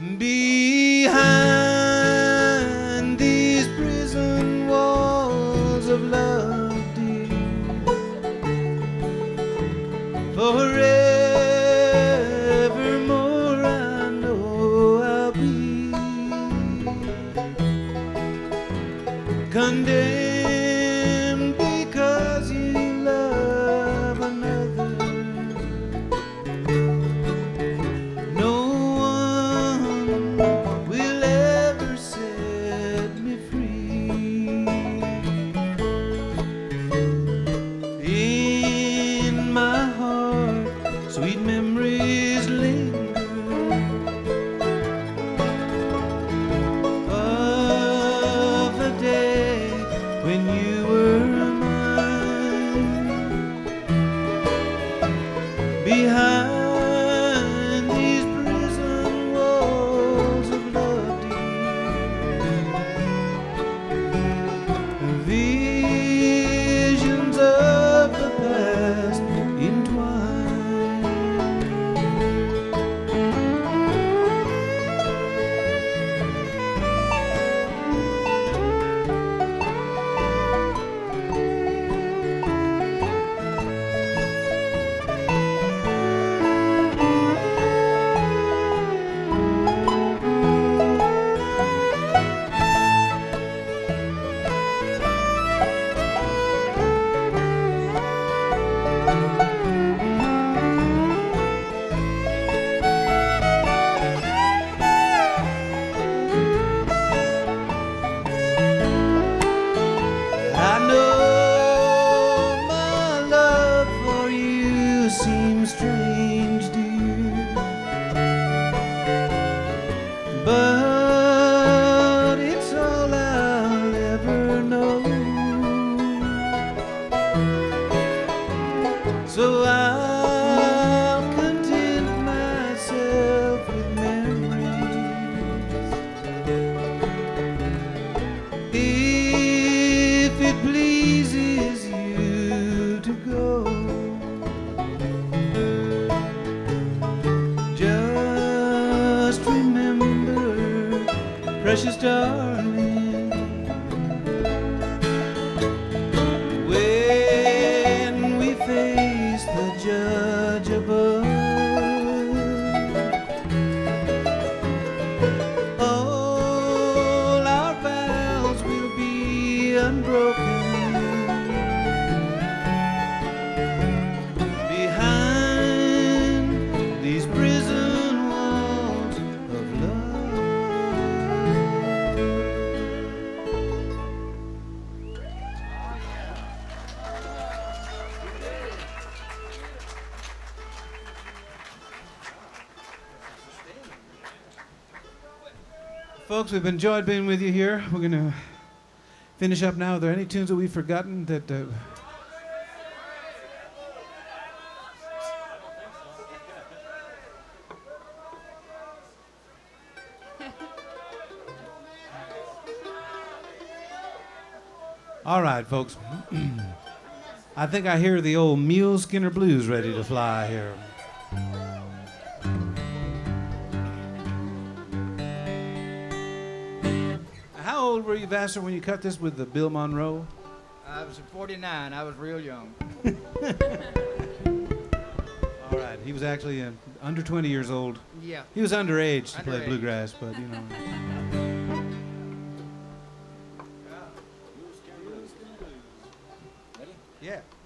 behind these prison walls of love, dear. Forevermore I know I'll be condemned because you love another. No one will ever set me free. In my heart, sweet memories linger of the day when you were mine. Behind these prison walls of love, dear, visions of the past entwine. I know my love for you seems strange, dear, but it's all I'll ever know. So I'll content myself with memories. If it pleases you to go, just remember, precious darling, when we face the judge above, all our vows will be unbroken. Behind these prison walls of love. Folks, we've enjoyed being with you here. We're going to finish up now. Are there any tunes that we've forgotten that... All right, folks. I think I hear the old Mule Skinner Blues ready to fly here. How old were you, Vassar, when you cut this with the Bill Monroe? I was 49. I was real young. All right, he was actually under 20 years old. Yeah. He was underage to play Underage. bluegrass, but you know. Yeah.